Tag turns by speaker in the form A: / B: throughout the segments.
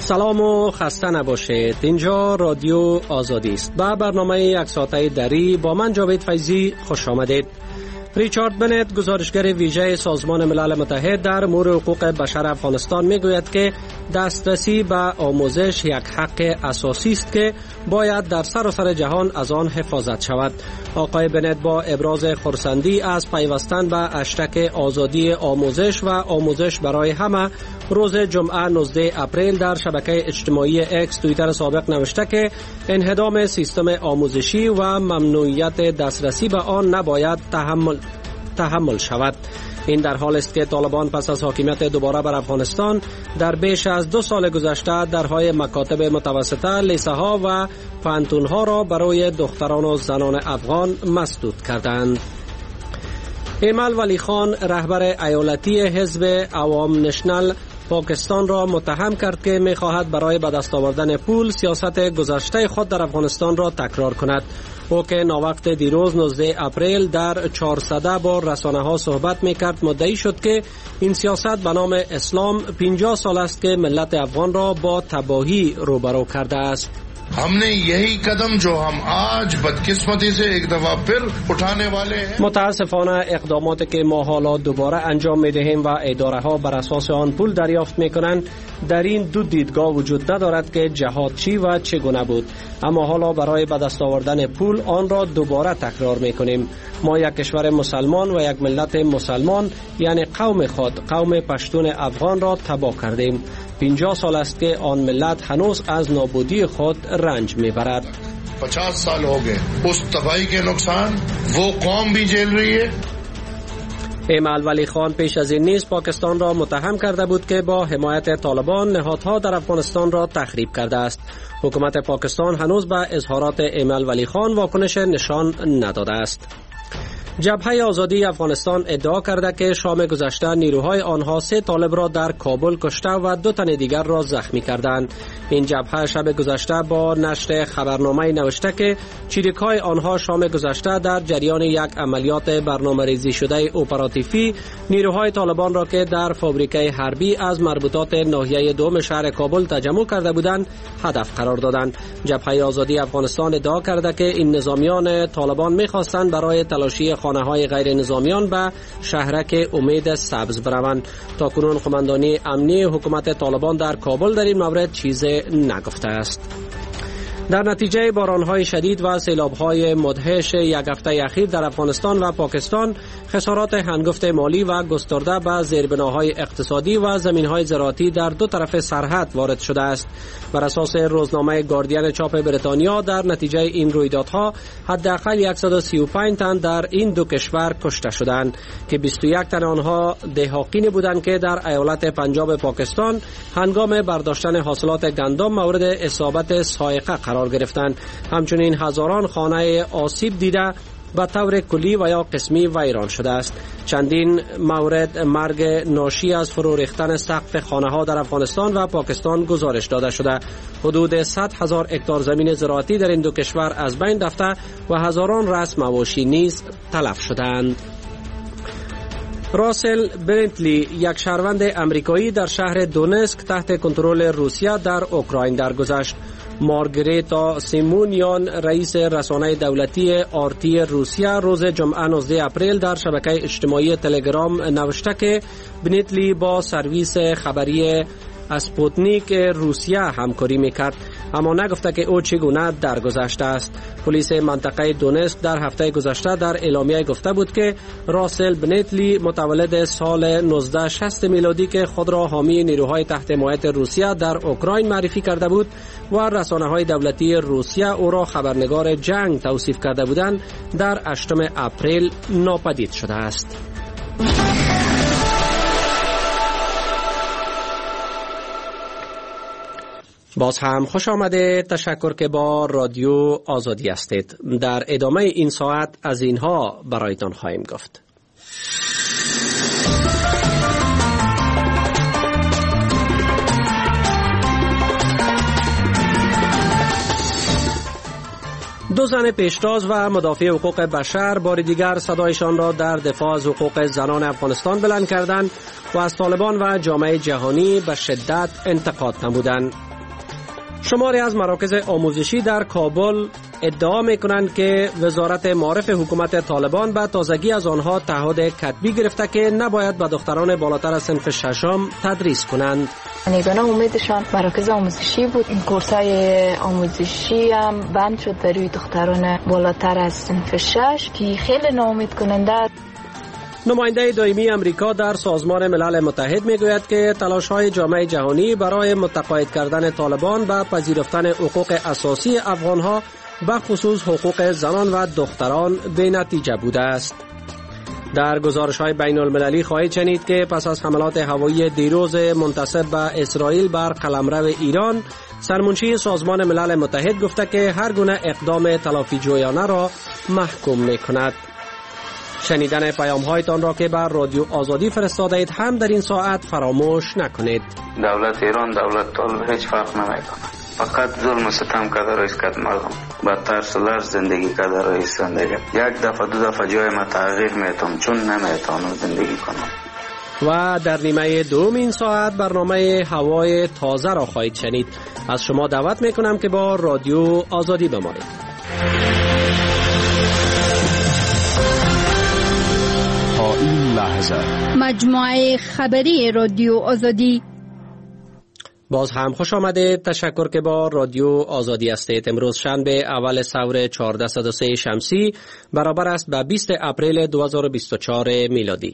A: سلام و خسته نباشید. اینجا رادیو آزادی است. با برنامه یک ساعته دری با من جاوید فیضی خوش آمدید. ریچارد بنت، گزارشگر ویژه سازمان ملل متحد در امور حقوق بشر افغانستان میگوید که دسترسی به آموزش یک حق اساسی است که باید در سراسر جهان از آن حفاظت شود. آقای بنت با ابراز خرسندی از پیوستن به هشتگ آزادی آموزش و آموزش برای همه روز جمعه 19 اپریل در شبکه اجتماعی اکس توییتر سابق نوشته که انهدام سیستم آموزشی و ممنوعیت دسترسی به آن نباید تحمل شود. این در حال است که طالبان پس از حاکمیت دوباره بر افغانستان در بیش از 2 سال گذشته درهای مکاتب متوسطه، لیسه ها و پانتون ها را برای دختران و زنان افغان مسدود کردند. ایمل ولی خان، رهبر ایالتی حزب عوام نشنل پاکستان را متهم کرد که می‌خواهد برای به دست آوردن پول سیاست گذشته خود در افغانستان را تکرار کند. او که ناوقت دیروز 19 اپریل در 400 با رسانه‌ها صحبت می‌کرد مدعی شد که این سیاست به نام اسلام 50 سال است که ملت افغان را با تباهی روبرو کرده است.
B: हमने यही कदम जो हम आज बदकिस्मती से एक दफा फिर उठाने वाले हैं.
A: متاسفانه اقداماتی که ما حالا دوباره انجام می‌دهیم و اداره ها بر اساس آن پول دریافت می‌کنند در این دو دیدگاه وجود ندارد که جهاد چی و چگونه بود، اما حالا برای به دست آوردن پول آن را دوباره تکرار می‌کنیم. ما یک کشور مسلمان و یک ملت مسلمان یعنی قوم خود، قوم پشتون افغان را تباه کردیم. 50 سال است که آن ملت هنوز از نابودی خود رنج میبرد.
B: 50 سال हो गए उस तबाही के नुकसान वो कौम भी झेल रही है.
A: ایمل ولی خان پیش از این نیز پاکستان را متهم کرده بود که با حمایت طالبان نهادها در افغانستان را تخریب کرده است. حکومت پاکستان هنوز به اظهارات ایمل ولی خان واکنش نشان نداده است. جبهه آزادی افغانستان ادعا کرده که شام گذشته نیروهای آنها 3 طالب را در کابل کشته و 2 تن دیگر را زخمی کردند. این جبهه شب گذشته با نشر خبرنامه نوشته که چریک‌های آنها شام گذشته در جریان یک عملیات برنامه‌ریزی شده اپراتیفی نیروهای طالبان را که در فابریکه حربی از مربوطات ناحیه دوم شهر کابل تجمع کرده بودند هدف قرار دادند. جبهه آزادی افغانستان ادعا کرده که این نظامیان طالبان می‌خواستند برای تلاشی خانه‌های غیر نظامیان به شهرک امید سبز بروند. تاکنون قماندانی امنی حکومت طالبان در کابل در این مورد چیزی نگفته است. در نتیجه باران‌های شدید و سیلاب‌های مدهش یک هفته اخیر در افغانستان و پاکستان خسارات هنگفت مالی و گسترده به زیربناهای اقتصادی و زمین‌های زراعتی در 2 طرف سرحد وارد شده است. بر اساس روزنامه گاردین چاپ بریتانیا در نتیجه این رویدادها حداقل 135 تن در این 2 کشور کشته شدند که 21 تن آنها دهاقین بودند که در ایالت پنجاب پاکستان هنگام برداشتن حاصلات گندم مورد اصابت صاعقه قرار گرفتند. همچنین هزاران خانه آسیب دیده به طور کلی و یا قسمی ویران شده است. چندین مورد مرگ ناشی از فرو ریختن سقف خانه ها در افغانستان و پاکستان گزارش داده شده. حدود 100,000 هکتار زمین زراعتی در این 2 کشور از بین رفته و هزاران رأس مواشی نیز تلف شدند. راسل برنتلی، یک شهروند امریکایی در شهر دونسک تحت کنترل روسیه در اوکراین درگذشت. مارگریتا سیمونیان، رئیس رسانه دولتی آرتی روسیه، روز جمعه 19 اپریل در شبکه اجتماعی تلگرام نوشته که برنتلی با سرویس خبری اسپوتنیک روسیه همکاری میکرد، اما نگفته که او چگونه درگذشته است. پلیس منطقه دونسک در هفته گذشته در اعلامیه گفته بود که راسل برنتلی متولد سال 1960 میلادی که خود را حامی نیروهای تحت حمایت روسیه در اوکراین معرفی کرده بود و رسانه‌های دولتی روسیه او را خبرنگار جنگ توصیف کرده بودند، در 8 اپریل ناپدید شده است. باز هم خوش آمده. تشکر که با رادیو آزادی هستید. در ادامه این ساعت از اینها برایتان خواهیم گفت. دو زن پیشتاز و مدافع حقوق بشر بار دیگر صدایشان را در دفاع از حقوق زنان افغانستان بلند کردند و از طالبان و جامعه جهانی به شدت انتقاد نمودند. شماری از مراکز آموزشی در کابل ادعا می‌کنند که وزارت معارف حکومت طالبان به تازگی از آنها تعهد کتبی گرفته که نباید به دختران بالاتر از صنف ششم تدریس کنند.
C: یگانه امیدشان مراکز آموزشی بود. این کورس‌های آموزشی هم بند شد برای دختران بالاتر از صنف 6 که خیلی ناامید کننده.
A: نماینده دائمی امریکا در سازمان ملل متحد میگوید که تلاش‌های جامعه جهانی برای متقاعد کردن طالبان به پذیرفتن حقوق اساسی افغان‌ها به خصوص حقوق زنان و دختران بی‌نتیجه بوده است. در گزارش‌های بین‌المللی خواهید شنید که پس از حملات هوایی دیروز منتسب به اسرائیل بر قلمرو ایران، سرمنشی سازمان ملل متحد گفته که هر گونه اقدام تلافی‌جویانه را محکوم می‌کند. شنیدن پیام‌هایتان را که بر رادیو آزادی فرستاده اید هم در این ساعت فراموش نکنید.
D: دولت ایران دولت طالب هیچ فرق نمی‌کند. فقط ظلم و ستم کرده را اسکت مردم با ترس و لرز زندگی کرده را ایستندگی. یک دفعه دو دفعه جای ما تغییر میتونم چون نمیتونم زندگی کنم.
A: و در نیمه دوم این ساعت برنامه هوای تازه را خواهید شنید. از شما دعوت میکنم که با رادیو آزادی بمانید.
E: تا این لحظه
F: مجموعه خبری رادیو آزادی.
A: باز هم خوش آمدید. تشکر که با رادیو آزادی هستید. امروز شنبه اول سور 1403 شمسی برابر است به 20 اپریل 2024 میلادی.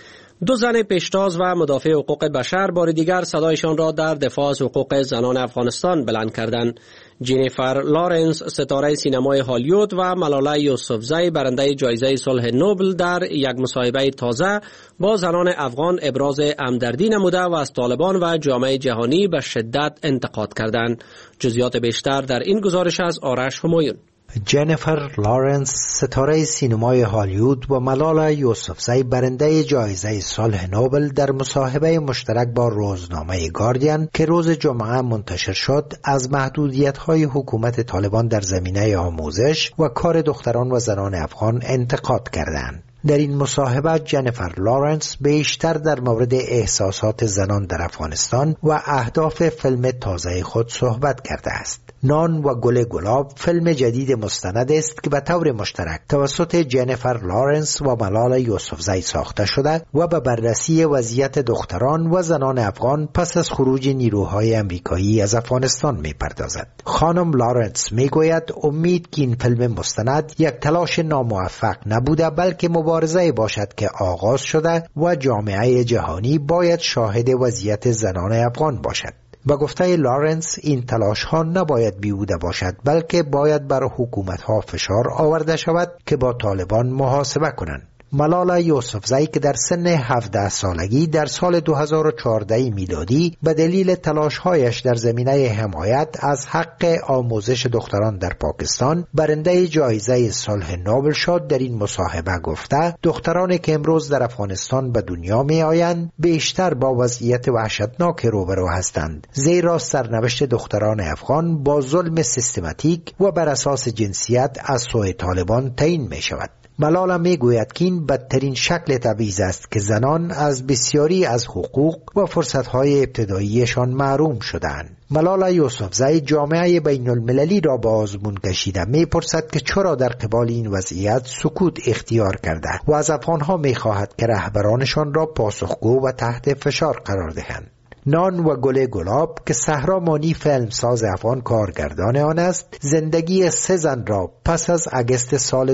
A: دو زن پیشتاز و مدافع حقوق بشر بار دیگر صدایشان را در دفاع از حقوق زنان افغانستان بلند کردند. جینیفر لارنس ستاره سینمای هالیوود و ملاله یوسفزئی برنده جایزه صلح نوبل در یک مصاحبه تازه با زنان افغان ابراز همدردی نموده و از طالبان و جامعه جهانی به شدت انتقاد کردند. جزئیات بیشتر در این گزارش از آرش همایون.
G: جینیفر لارنس ستاره سینمای هالیوود و ملاله یوسفزئی برنده جایزه صلح نوبل در مصاحبه مشترک با روزنامه گاردین که روز جمعه منتشر شد از محدودیت‌های حکومت طالبان در زمینه آموزش و کار دختران و زنان افغان انتقاد کردند. در این مصاحبه جینیفر لارنس بیشتر در مورد احساسات زنان در افغانستان و اهداف فیلم تازه خود صحبت کرده است. نان و گل گلاب فیلم جدید مستند است که به طور مشترک توسط جینیفر لارنس و ملاله یوسفزئی ساخته شده و به بررسی وضعیت دختران و زنان افغان پس از خروج نیروهای امریکایی از افغانستان می‌پردازد. خانم لارنس میگوید امید که این فیلم مستند یک تلاش ناموفق نبوده بلکه مبارزه باشد که آغاز شده و جامعه جهانی باید شاهد وضعیت زنان افغان باشد. با گفته لارنس این تلاش ها نباید بیهوده باشد بلکه باید بر حکومت ها فشار آورده شود که با طالبان محاسبه کنند. ملاله یوسفزئی که در سن 17 سالگی در سال 2014 میلادی به دلیل تلاش‌هایش در زمینه حمایت از حق آموزش دختران در پاکستان برنده جایزه صلح نوبل شد، در این مصاحبه گفته دخترانی که امروز در افغانستان به دنیا می آیند بیشتر با وضعیت وحشتناک روبرو هستند، زیرا سرنوشت دختران افغان با ظلم سیستماتیک و بر اساس جنسیت از سوی طالبان تعیین می شود. ملاله می گوید که این بدترین شکل تبعیض است که زنان از بسیاری از حقوق و فرصتهای ابتداییشان محروم شدند. ملاله یوسفزئی جامعه بین المللی را به آزمون کشیده می پرسد که چرا در قبال این وضعیت سکوت اختیار کرده و از افغانها می خواهد که رهبرانشان را پاسخگو و تحت فشار قرار دهند. نان و گل گلاب که صحرا مانی فیلمساز افغان کارگردان آن است، زندگی 3 زن را پس از اگست سال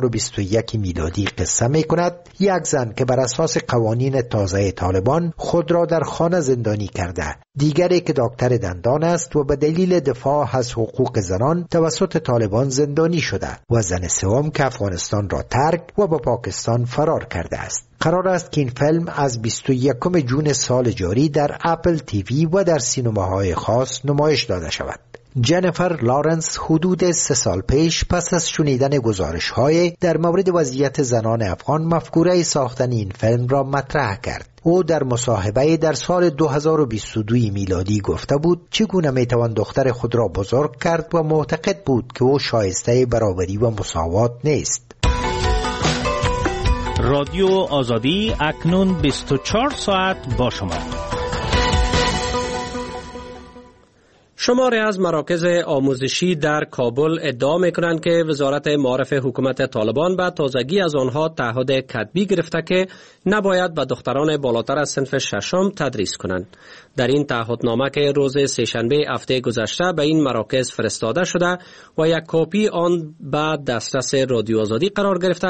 G: 2021 میلادی قصه می کند. یک زن که بر اساس قوانین تازه طالبان خود را در خانه زندانی کرده، دیگری که دکتر دندان است و به دلیل دفاع از حقوق زنان توسط طالبان زندانی شده، و زن سوم که افغانستان را ترک و به پاکستان فرار کرده است. قرار است که این فیلم از 21 جون سال جاری در اپل تیوی و در سینماهای خاص نمایش داده شود. جینیفر لارنس حدود 3 سال پیش پس از شنیدن گزارش‌های در مورد وضعیت زنان افغان مفکوره ساختن این فیلم را مطرح کرد. او در مصاحبه در سال 2022 میلادی گفته بود چگونه میتوان دختر خود را بزرگ کرد و معتقد بود که او شایسته برابری و مساوات نیست.
E: رادیو آزادی اکنون 24 ساعت با شما.
A: شماری از مراکز آموزشی در کابل ادعا می‌کنند که وزارت معارف حکومت طالبان به تازگی از آنها تعهد کتبی گرفته که نباید به دختران بالاتر از صنف ششم تدریس کنند. در این تعهدنامه که روز سه‌شنبه هفته گذشته به این مراکز فرستاده شده و یک کپی آن به دسترس رادیو آزادی قرار گرفته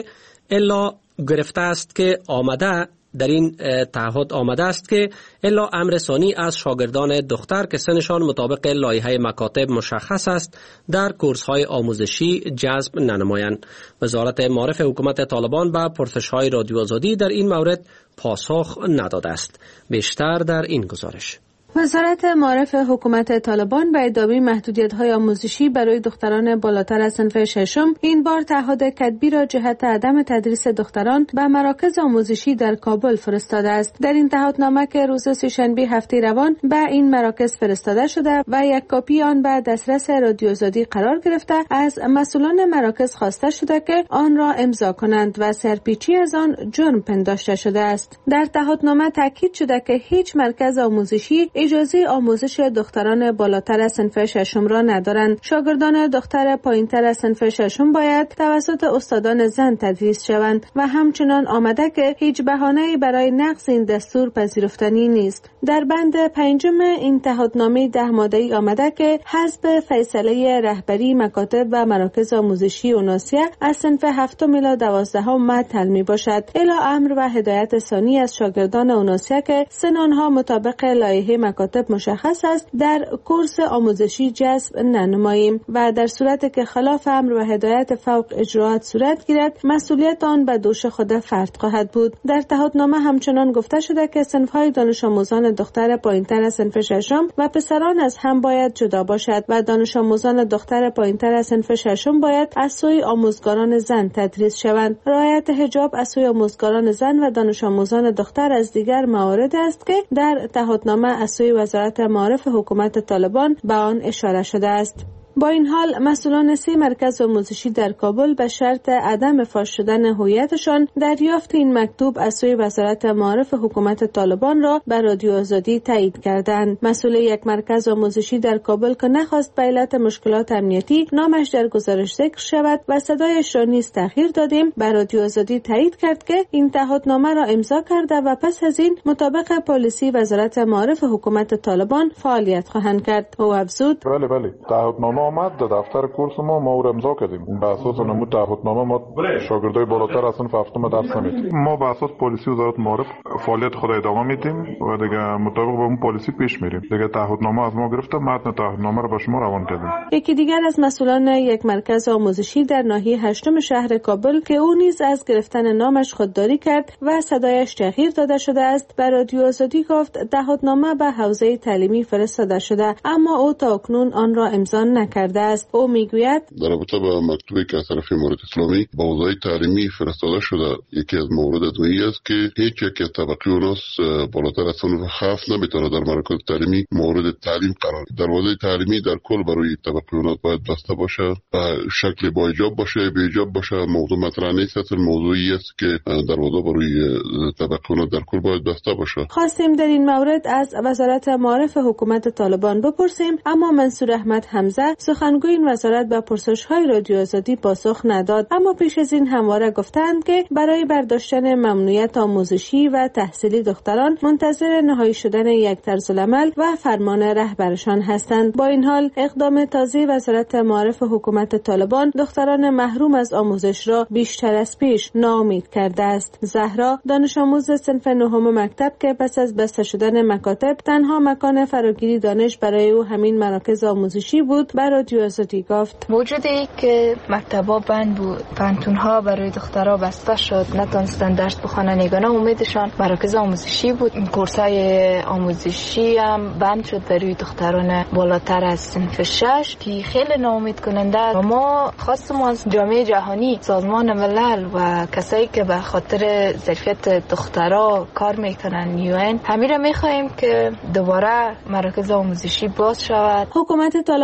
A: است که آمده در این تعهد آمده است که الا امر ثانی از شاگردان دختر که سنشان مطابق لایحه مکاتب مشخص است در کورس‌های آموزشی جذب ننمایند. وزارت معارف حکومت طالبان به پرسش‌های رادیو آزادی در این مورد پاسخ نداده است. بیشتر در این گزارش.
H: وزارت معارف حکومت طالبان به ادامه محدودیت‌های آموزشی برای دختران بالاتر از صنف ششم این بار تعهد کتبی را جهت عدم تدریس دختران به مراکز آموزشی در کابل فرستاده است. در این تعهدنامه که روز سه‌شنبه هفته روان به این مراکز فرستاده شده و یک کپی آن به دسترس رادیو آزادی قرار گرفته، از مسئولان مراکز خواسته شده که آن را امضا کنند و سرپیچی از آن جرم پنداشته شده است. در تعهدنامه تاکید شده که هیچ مرکز آموزشی اجازه آموزش دختران بالاتر از صنف ششم را ندارند. شاگردان دختر پایینتر از صنف ششم باید توسط استادان زن تدریس شوند و همچنان آمده که هیچ بهانه‌ای برای نقض این دستور پذیرفتنی نیست. در بند 5 این تعهدنامه 10 ماده‌ای آمده که حسب فیصله رهبری مکاتب و مراکز آموزشی اوناسیه از صنف 7 الی 12 معطل می باشد. الی امر و هدایت ثانی از شاگردان اوناسیه که سن آنها مطابق لایحه مکاتب مشخص است در کورس آموزشی جذب ننماییم و در صورتی که خلاف امر و هدایت فوق اجراات صورت گیرد مسئولیت آن به دوش خود فرد خواهد بود. در تعهدنامه همچنان گفته شده که صنف‌های دانش آموزان دختر پایینتر از صنف ششم و پسران از هم باید جدا باشد و دانش آموزان دختر پایینتر از صنف ششم باید از سوی آموزگاران زن تدریس شوند. رعایت حجاب از سوی آموزگاران زن و دانش آموزان دختر از دیگر موارد است که در تعهدنامه از سوی وزارت معارف حکومت طالبان به آن اشاره شده است. با این حال مسئولان 3 مرکز آموزشی در کابل به شرط عدم فاش شدن هویتشان دریافت این مکتوب از سوی وزارت معارف حکومت طالبان را به رادیو آزادی تایید کردند. مسئول یک مرکز آموزشی در کابل که نخواست به علت مشکلات امنیتی نامش در گزارش ذکر شود و صدایش را نیز تأخیر دادیم، به رادیو آزادی تایید کرد که این تعهدنامه را امضا کرده و پس از این مطابق پالیسی وزارت معارف حکومت طالبان فعالیت خواهند کرد. او افزود:
I: بله تعهدنامه آمد در دفتر کورس ما او را امضا کردیم. به اساس نمود تعهدنامه ما شاگردای بالاتر از صنف 7 درس نمیدیم. ما به اساس پالیسی وزارت معارف فعالیت خود ادامه میدیم و دیگه مطابق با اون پالیسی پیش میریم. دیگه تعهدنامه از ما گرفته، متن تعهدنامه را به شما روان کردیم.
H: یکی دیگر از مسئولان یک مرکز آموزشی در ناحیه 8 شهر کابل که او نیز از گرفتن نامش خودداری کرد و صدایش تغییر داده شده است، به رادیو آزادی گفت تعهدنامه به حوزه تعلیمی فرستاده شده اما او تاکنون آن را امضا نکرده است. او میگوید
J: در رابطه با مکتوبی که از طرف امارات اسلامی با حوزه تعلیمی فرستاده شده، یکی از موارد ادعایی است که هیچ یک از طبقه اوناس بالاتر از صنف 7 نمیتونه در مراکز تعلیمی مورد تعلیم قرار. دروازه تعلیمی در کل برای طبقه اوناس باید بسته باشه و شکل با حجاب باشه، بی حجاب باشه. موضوع مطرح نیست، اصل موضوعی است که دروازه برای طبقه اوناس در کل باید بسته باشه.
H: خواستیم در این مورد از وزارت معارف حکومت طالبان بپرسیم اما منصور احمد حمزه سخنگوی این وزارت به پرسش‌های رادیو آزادی پاسخ نداد. اما پیش از این همواره گفتند که برای برداشتن ممنوعیت آموزشی و تحصیلی دختران منتظر نهایی شدن یک طرزالعمل و فرمان رهبرشان هستند. با این حال اقدام تازه وزارت معارف حکومت طالبان دختران محروم از آموزش را بیشتر از پیش ناامید کرده است. زهرا دانش آموز صنف 9 مکتب که پس از بسته شدن مکاتب تنها مکان فراگیری دانش برای او همین مراکز آموزشی بود، بر رادیو آزادی گفت:
C: وجودی که مکتبا بند بود، پانتونها برای دخترها بسته شد، نتونستن درس بخونن، یگانه امیدشان مراکز آموزشی بود. کورسای آموزشی هم بند شد برای دختران بالاتر از صنف 6 که خیلی ناامید کننده است. ما خواستیم از جامعه جهانی، سازمان ملل و کسایی که به خاطر ظرفیت دخترها کار میکنن، UN، همین را میخواهیم که دوباره مراکز آموزشی باز شود.
H: حکومت طالبان پیش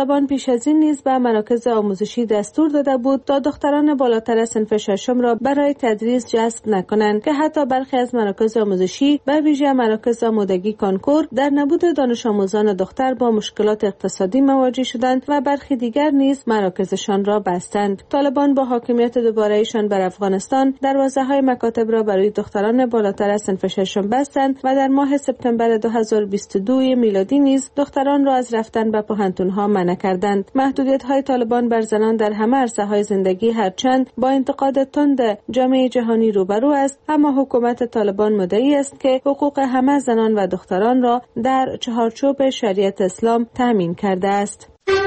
H: از این نیز به مراکز آموزشی دستور داده بود تا دختران بالاتر از صنف ششم را برای تدریس جذب نکنند که حتی برخی از مراکز آموزشی به ویژه مراکز آمادگی کانکور در نبود دانش آموزان دختر با مشکلات اقتصادی مواجه شدند و برخی دیگر نیز مراکزشان را بستند. طالبان با حاکمیت دوباره‌ایشان بر افغانستان دروازه‌های مکاتب را برای دختران بالاتر از صنف ششم بستند و در ماه سپتامبر 2022 میلادی نیز دختران را از رفتن به پوهنتون‌ها منع کردند. محدودیت‌های طالبان بر زنان در همه عرصه‌های زندگی هرچند با انتقاد تند جامعه جهانی روبرو است، اما حکومت طالبان مدعی است که حقوق همه زنان و دختران را در چهارچوب شریعت اسلام تامین کرده است.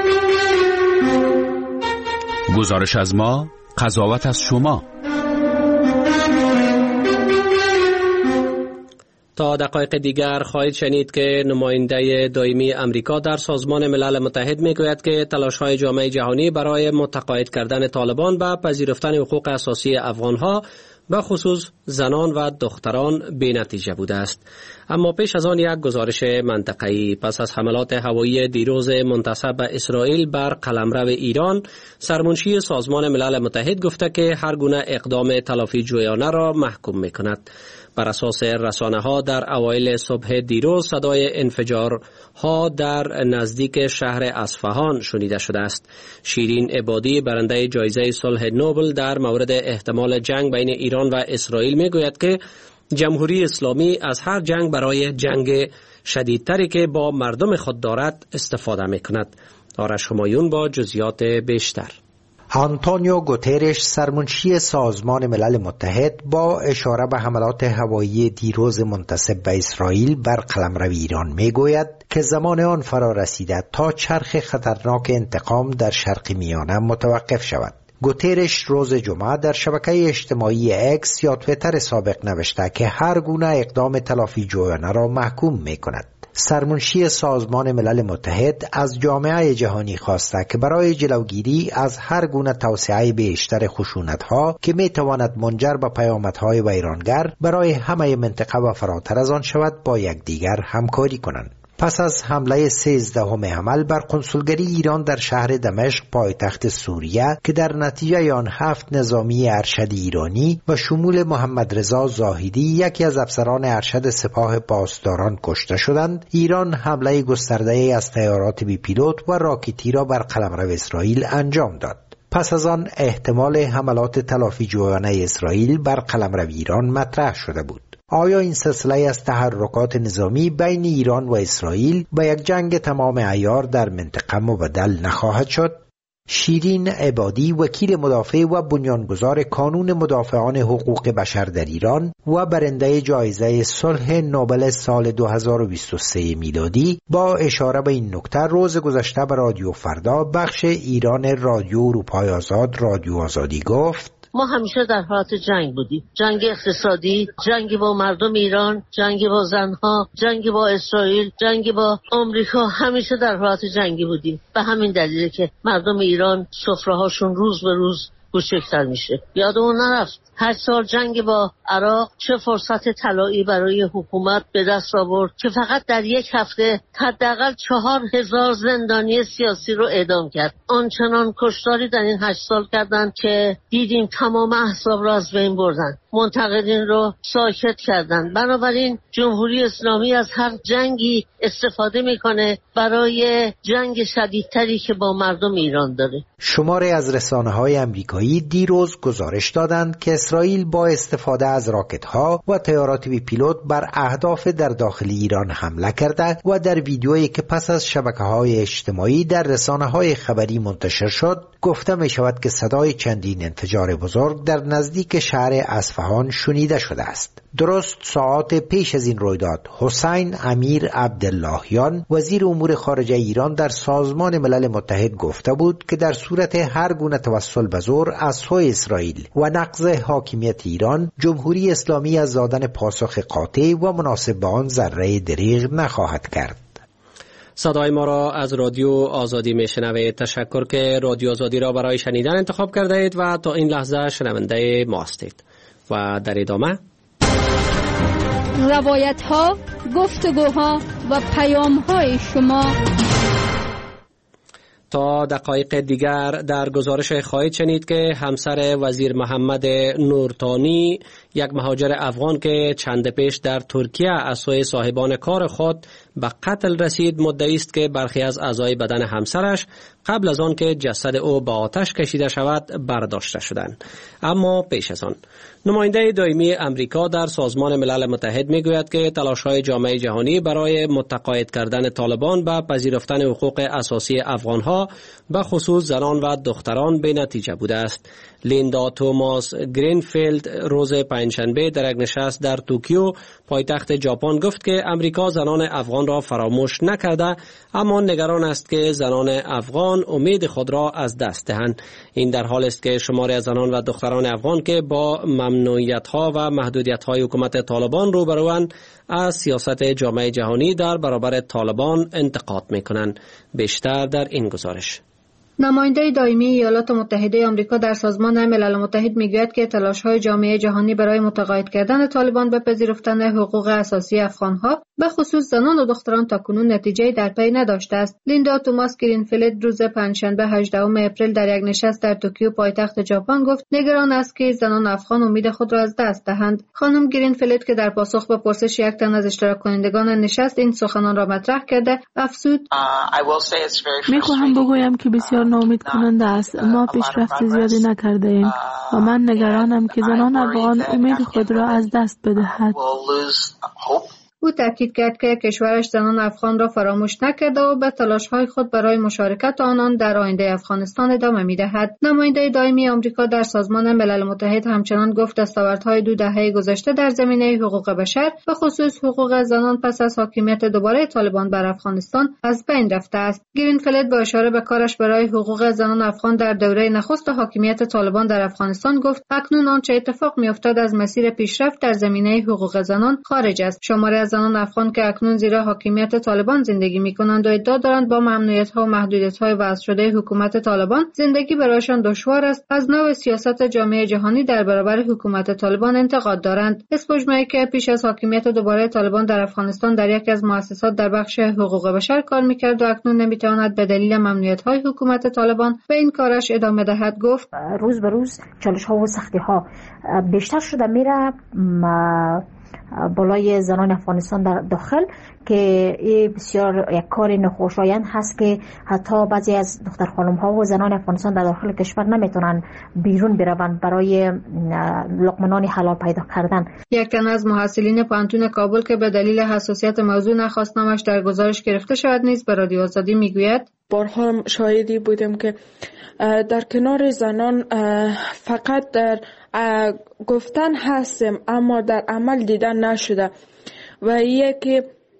E: گزارش از ما، قضاوت از شما.
A: تا دقایق دیگر خواهید شنید که نماینده دائمی امریکا در سازمان ملل متحد میگوید که تلاش‌های جامعه جهانی برای متقاعد کردن طالبان به پذیرفتن حقوق اساسی افغان‌ها به خصوص زنان و دختران بی‌نتیجه بوده است. اما پیش از آن یک گزارش منطقه‌ای. پس از حملات هوایی دیروز منتسب به اسرائیل بر قلمرو ایران، سرمنشی سازمان ملل متحد گفته که هر گونه اقدام تلافی جویانه را محکوم می‌کند. بر اساس رسانه‌ها در اوایل صبح دیروز صدای انفجارها در نزدیک شهر اصفهان شنیده شده است. شیرین عبادی برنده جایزه صلح نوبل در مورد احتمال جنگ بین ایران و اسرائیل میگوید که جمهوری اسلامی از هر جنگ برای جنگ شدیدتری که با مردم خود دارد استفاده میکند. آرش همایون با جزئیات بیشتر.
G: آنتونیو گوترش سرمنشی سازمان ملل متحد با اشاره به حملات هوایی دیروز منتسب به اسرائیل بر قلمرو ایران میگوید که زمان آن فرا رسیده تا چرخ خطرناک انتقام در شرق میانه متوقف شود. گوترش روز جمعه در شبکه اجتماعی اکس یا تویتر سابق نوشته که هر گونه اقدام تلافی جویانه را محکوم میکند. سرمنشی سازمان ملل متحد از جامعه جهانی خواسته که برای جلوگیری از هر گونه توسعه بیشتر خشونت‌ها که می‌تواند منجر به پیامدهای ویرانگر برای همه منطقه و فراتر از آن شود با یکدیگر همکاری کنند. پس از حمله 13 حمل بر قنصلگری ایران در شهر دمشق پایتخت سوریه که در نتیجه آن 7 نظامی ارشد ایرانی و شمول محمد رضا زاهدی یکی از افسران ارشد سپاه پاسداران کشته شدند، ایران حمله گسترده از طیارات بی پیلوت و راکتی را بر قلمرو اسرائیل انجام داد. پس از آن احتمال حملات تلافی جویانه اسرائیل بر قلمرو ایران مطرح شده بود. آیا این سلسله از تحرکات نظامی بین ایران و اسرائیل به یک جنگ تمام عیار در منطقه مبدل نخواهد شد؟ شیرین عبادی وکیل مدافع و بنیانگذار کانون مدافعان حقوق بشر در ایران و برنده جایزه صلح نوبل سال 2023 میلادی با اشاره به این نکته روز گذشته به رادیو فردا بخش ایران رادیو اروپای آزاد رادیو آزادی گفت:
K: ما همیشه در حالت جنگ بودیم، جنگ اقتصادی، جنگ با مردم ایران، جنگ با زنها، جنگ با اسرائیل، جنگ با آمریکا، همیشه در حالت جنگی بودیم. به همین دلیله که مردم ایران سفره‌هاشون روز به روز کوچکتر میشه. یادمون نرفت 8 سال جنگ با عراق چه فرصت طلایی برای حکومت به دست آورد که فقط در یک هفته حداقل 4000 زندانی سیاسی رو اعدام کرد. آنچنان کشتاری در این 8 سال کردند که دیدیم تمام احزاب را از بین بردن، منتقدین رو ساکت کردند. بنابراین جمهوری اسلامی از هر جنگی استفاده میکنه برای جنگ شدیدتری که با مردم ایران داره.
G: شماری از رسانه‌های آمریکایی دیروز گزارش دادند که اسرائیل با استفاده از راکت‌ها و طیارات بی پیلوت بر اهداف در داخل ایران حمله کرده و در ویدیویی که پس از شبکه‌های اجتماعی در رسانه‌های خبری منتشر شد گفته می‌شود که صدای چندین انفجار بزرگ در نزدیک شهر اصفهان شنیده شده است. درست ساعات پیش از این رویداد حسین امیر عبداللهیان وزیر امور خارجه ایران در سازمان ملل متحد گفته بود که در صورت هر گونه توسل به زور از سوی اسرائیل و نقض حاکمیت ایران، جمهوری اسلامی از دادن پاسخ قاطع و مناسب به آن ذره دریغ نخواهد کرد.
A: صدای ما را از رادیو آزادی میشنوید. تشکر که رادیو آزادی را برای شنیدن انتخاب کرده اید و تا این لحظه شنونده ما هستید. و در ادامه
F: روایت ها، گفتگوها و پیام های شما.
A: تا دقایق دیگر در گزارش خواهید شنید که همسر وزیر محمد نورتانی، یک مهاجر افغان که چند پیش در ترکیه از سوی صاحبان کار خود به قتل رسید، مدعی است که برخی از اعضای بدن همسرش قبل از آن که جسد او به آتش کشیده شود برداشته شدند. اما پیش از آن نماینده دائمی امریکا در سازمان ملل متحد میگوید که تلاش‌های جامعه جهانی برای متقاعد کردن طالبان به پذیرفتن حقوق اساسی افغان‌ها به خصوص زنان و دختران به نتیجه بوده است. لیندا توماس گرینفیلد روز پنجشنبه در یک نشست در توکیو پایتخت ژاپن گفت که امریکا زنان افغان را فراموش نکرده، اما نگران است که زنان افغان امید خود را از دست دهند. این در حال است که شماری از زنان و دختران افغان که با ممنوعیت‌ها و محدودیت‌های حکومت طالبان روبروند از سیاست جامعه جهانی در برابر طالبان انتقاد می‌کنند. بیشتر در این گزارش.
L: نماینده دائمی ایالات متحده آمریکا در سازمان ملل متحد میگوید که تلاش‌های جامعه جهانی برای متقاعد کردن طالبان به پذیرفتن حقوق اساسی افغان‌ها به خصوص زنان و دختران تاکنون نتیجه در پی نداشته است. لیندا توماس گرینفیلد روز پنجشنبه 18 اپریل در یک نشست در توکیو پایتخت ژاپن گفت نگران است که زنان افغان امید خود را از دست دهند. خانم گرینفیلد که در پاسخ به پرسش یک تن از اشتراک کنندگان نشست این سخنان را مطرح کرده افزود:
H: میخواهم بگویم که بسیار ناامید کننده است. ما پیشرفت زیادی نکرده ایم و من نگرانم که زنان افغان امید خود را از دست بدهد.
L: او تاکید کرد که کشورش زنان افغان را فراموش نکرده و به تلاش‌های خود برای مشارکت آنان در آینده افغانستان ادامه می‌دهد. نماینده دائمی آمریکا در سازمان ملل متحد همچنان گفت دستاوردهای 2 دهه گذشته در زمینه حقوق بشر به خصوص حقوق زنان پس از حاکمیت دوباره طالبان بر افغانستان از بین رفته است. گرینفیلد با اشاره به کارش برای حقوق زنان افغان در دوره نخست حاکمیت طالبان در افغانستان گفت اکنون آنچه اتفاق می‌افتد از مسیر پیشرفت در زمینه حقوق زنان خارج است. شماری از زنان افغان که اکنون زیر حاکمیت طالبان زندگی می‌کنند و ادعا دارند با ممنوعیت‌ها و محدودیت‌های وضع شده حکومت طالبان زندگی برایشان دشوار است، از نوع سیاست جامعه جهانی در برابر حکومت طالبان انتقاد دارند. اسپوجمایی که پیش از حاکمیت دوباره طالبان در افغانستان در یکی از مؤسسات در بخش حقوق بشر کار می‌کرد و اکنون نمی‌تواند به دلیل ممنوعیت‌های حکومت طالبان به این کارش ادامه دهد گفت
M: روز به روز چالش‌ها و سختی‌ها بیشتر شده میره بالای زنان افغانستان در داخل که بسیار یک کار ناخوشایند هست که حتی بعضی از دختر خانم ها و زنان افغانستان در داخل کشور نمیتونن بیرون بروند برای لقمه حلال پیدا کردن.
L: یک تن از محصلین پانتون کابل که به دلیل حساسیت موضوع نخواست نامش در گزارش گرفته شود نیز به رادیو آزادی میگوید
N: بارها شاهدی بودیم که در کنار زنان فقط در گفتن هستیم اما در عمل دیدن نشده و یکی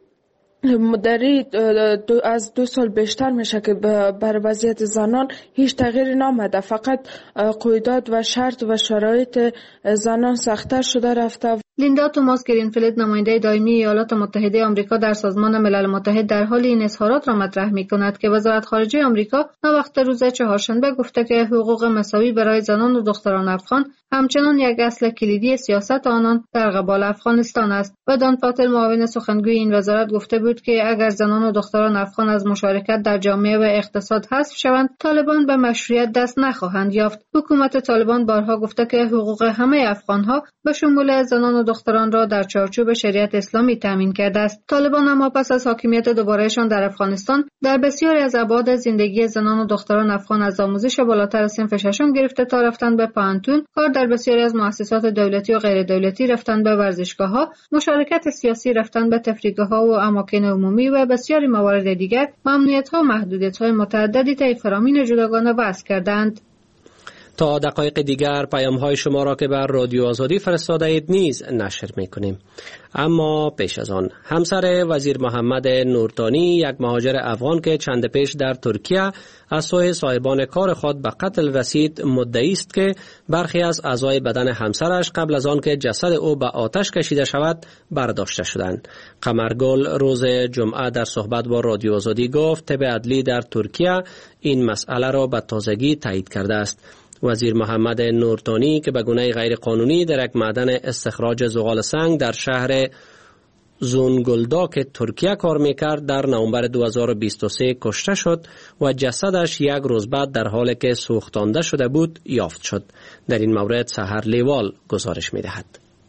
N: مدری از 2 سال بیشتر میشه که بر وضعیت زنان هیچ تغییری نامده، فقط قیودات و شرط و شرایط زنان سخت‌تر شده رفته.
L: لیندا توماس گرینفیلد نماینده دائمی ایالات متحده آمریکا در سازمان ملل متحد در حال این اظهارات را مطرح می‌کند که وزارت خارجه آمریکا وقت روز چهارشنبه گفته که حقوق مساوی برای زنان و دختران افغان همچنان یک اصل کلیدی سیاست آنان در قبال افغانستان است. و دان پاتل معاون سخنگوی این وزارت گفته بود که اگر زنان و دختران افغان از مشارکت در جامعه و اقتصاد حذف شوند طالبان به مشروعیت دست نخواهند یافت. حکومت طالبان بارها گفته که حقوق همه افغان‌ها به شمول زنان و دختران را در چارچوب شریعت اسلامی تامین کرده است. طالبان اما پس از حاکمیت دوبارهشان در افغانستان در بسیاری از ابعاد زندگی زنان و دختران افغان از آموزش بالاتر از صنف ششم گرفته تا رفتن به پانتون، کار در بسیاری از مؤسسات دولتی و غیر دولتی، رفتن به ورزشگاه‌ها، مشارکت سیاسی، رفتن به تفریحگاه‌ها و اماکن عمومی و بسیاری موارد دیگر ممنوعیت‌ها و محدودیت‌های متعددی طی فرامین جداگانه وضع کردند.
A: تا دقایق دیگر پیام‌های شما را که بر رادیو آزادی فرستاده اید نیز نشر می‌کنیم. اما پیش از آن همسر وزیر محمد نورتانی، یک مهاجر افغان که چند پیش در ترکیه از سوی صاحبان کار خود به قتل رسید، مدعی است که برخی از اعضای بدن همسرش قبل از آن که جسد او به آتش کشیده شود برداشته شدند. قمرگل روز جمعه در صحبت با رادیو آزادی گفت طب عدلی در ترکیه این مسئله را به تازگی تایید کرده است. وزیر محمد نورتانی که به گونه غیر قانونی در یک معدن استخراج زغال سنگ در شهر زونگولدا که ترکیه کار میکرد در نوامبر 2023 کشته شد و جسدش یک روز بعد در حالی که سوختانده شده بود یافت شد. در این مورد سحر لیوال گزارش میدهد.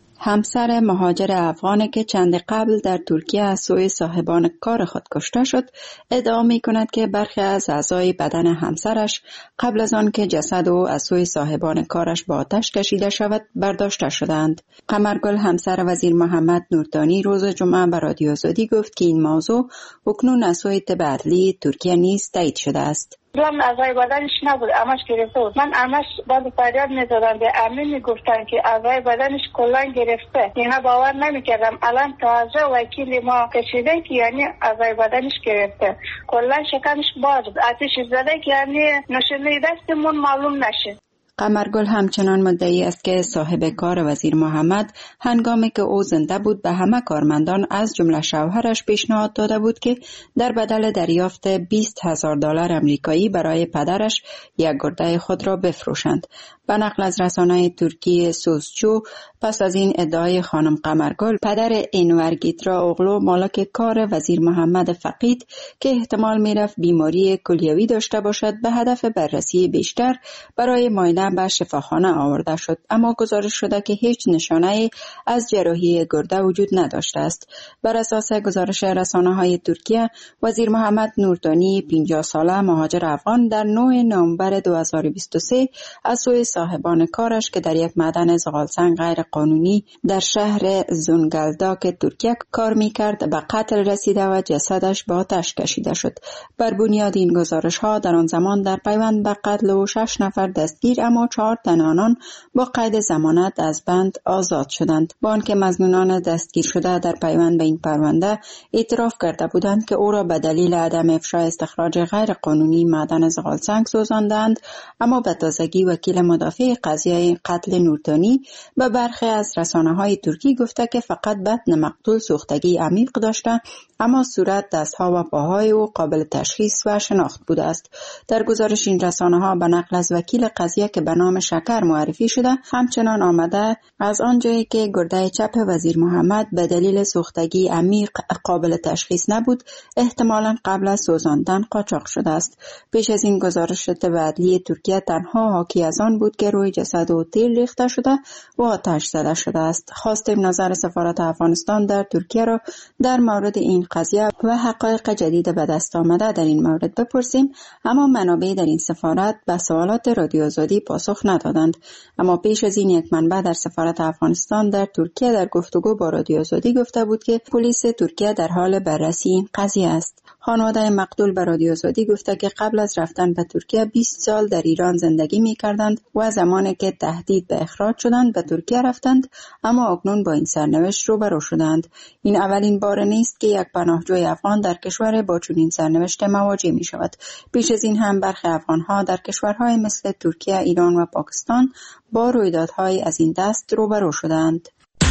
O: همسر مهاجر افغانی که چند قبل در ترکیه از سوی صاحبان کار خود کشته شد ادعا می کند که برخی از اعضای بدن همسرش قبل از آن که جسد او از سوی صاحبان کارش با آتش کشیده شود برداشته شدند. قمرگل همسر وزیر محمد نورتانی روز جمعه به رادیو آزادی گفت که این موضوع اکنون از سوی طب عدلی ترکیه نیز تایید شده است.
P: من اعضای بدنش نبود، همش گرفته بود. من همش بعد فریاد می‌زدم به عمه میگفتن که اعضای بدنش کلا گرفته. اینا باور نمی‌کردم. الان تازه وکیل ما کشیده که یعنی اعضای بدنش گرفته. کلا شکمش باز بود. آتش زده که یعنی نشونه دستمون معلوم نشه.
O: قمرگل همچنان مدعی است که صاحب کار وزیر محمد هنگامی که او زنده بود به همه کارمندان از جمله شوهرش پیشنهاد داده بود که در بدل دریافت $20,000 امریکایی برای پدرش یک گرده خود را بفروشند. به نقل از رسانه ترکی سوسچو پس از این ادعای خانم قمرگل پدر انور گیترا اوغلو مالک کار وزیر محمد فقید که احتمال میرفت بیماری کلیوی داشته باشد به هدف بررسی بیشتر برای معاینه به شفاخانه آورده شد، اما گزارش شده که هیچ نشانه از جراحی گرده وجود نداشته است. بر اساس گزارش رسانه‌های ترکیه وزیر محمد نورتانی 50 ساله مهاجر افغان در 9 نوامبر 2023 از سوی صاحبان کارش که در یک معدن زغالسنگ غیر قانونی در شهر زونگولدا که ترکیه کار میکرد به قتل رسیده و جسدش با آتش کشیده شد. بر بنیاد این گزارش ها در آن زمان در پیوند به قتل او 6 نفر دستگیر اما 4 تن آنان با قید ضمانت از بند آزاد شدند. با آنکه مظنونان دستگیر شده در پیوند به این پرونده اعتراف کرده بودند که او را به دلیل عدم افشای استخراج غیر قانونی معدن زغالسنگ سوزاندند، اما به تازگی وکیل مدافع قضیه قتل نورتانی به برخی از رسانه‌های ترکی گفته که فقط بدن مقتول سوختگی عمیق داشته اما صورت، دستها و پاهای او قابل تشخیص و شناخت بوده است. در گزارش این رسانه‌ها به نقل از وکیل قضیه که به نام شکر معرفی شده همچنان آمده از آنجایی که گرده چپ وزیر محمد به دلیل سوختگی عمیق قابل تشخیص نبود احتمالاً قبل از سوزاندن قاچاق شده است. پیش از این گزارش طب عدلی ترکیه تنها حاکی از آن بود که روی جسد او تیل ریخته شده و آتش زده شده است. خواستیم نظر سفارت افغانستان در ترکیه را در مورد این قضیه و حقایق جدید به دست آمده در این مورد بپرسیم، اما منابع در این سفارت به سوالات رادیو آزادی پاسخ ندادند. اما پیش از این یک منبع در سفارت افغانستان در ترکیه در گفتگو با رادیو آزادی گفته بود که پلیس ترکیه در حال بررسی این قضیه است. خانواده مقتول به رادیو آزادی گفته که قبل از رفتن به ترکیه 20 سال در ایران زندگی می‌کردند و زمانی که تهدید به اخراج شدند به ترکیه رفتند، اما اکنون با این سرنوشت روبرو شدند. این اولین بار نیست که یک پناهجوی افغان در کشور با چنین سرنوشت مواجه می‌شود. پیش از این هم برخی افغان‌ها در کشورهای مثل ترکیه، ایران و پاکستان با رویدادهای از این دست روبرو شدند.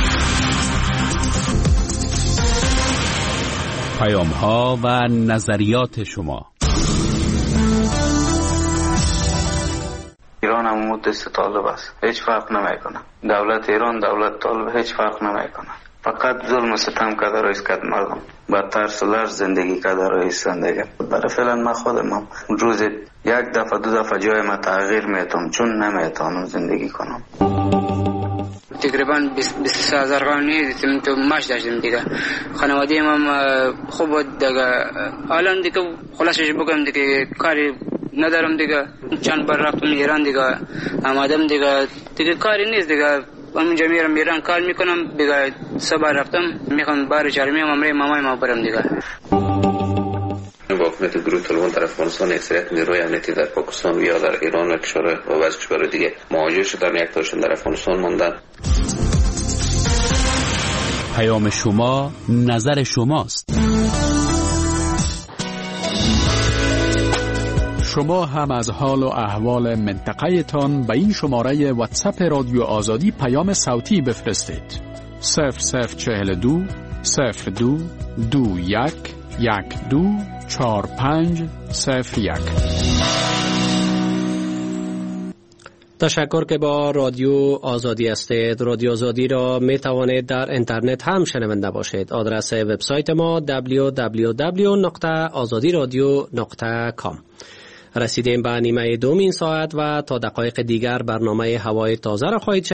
E: پیام‌ها و نظریات شما.
D: ایران هم مدت طالب است، هیچ فرق نمیکنه. دولت ایران دولت طالب هیچ فرق نمیکنه. فقط ظلم و ستم کرده رئیس کد مردم با ترس و لرز زندگی کرده رئیس زندگی. برای فعلا من خودم روز یک دفعه دو دفعه جای ما تغییر میتونم چون نمیتونم زندگی کنم.
Q: تقریبا 23,000 قانونی دیدیم تو ماش داشتیم دیگه. خانواده هم خوب بود دیگه. الان دیگه خلاصش بگم دیگه کاری ندارم دیگه. چند بار رفتم ایران دیگه. آمدم دیگه کاری نیست دیگه. همونجا میرم ایران کار میکنم دیگه. صبح رفتم میخوام بار چهارمی امری مامای ما برم دیگه.
R: با حکومت گروه طالبان در افغانستان اکثریت نیروی امنیتی در پاکستان یا در ایران و کشور و بعضی کشورهای دیگه مهاجر شدن، یک تاشون در افغانستان ماندن.
E: پیام شما نظر شماست. شما هم از حال و احوال منطقه تان به این شماره واتساپ رادیو آزادی پیام صوتی بفرستید. 0042 02 21 12 4501.
A: تشکر که با رادیو آزادی هستید. رادیو آزادی را می توانید در اینترنت هم شنونده باشید. آدرس وبسایت ما www.azadiradio.com. رسیدیم به نیمه دوم این ساعت و تا دقایق دیگر برنامه هوای تازه را خواهید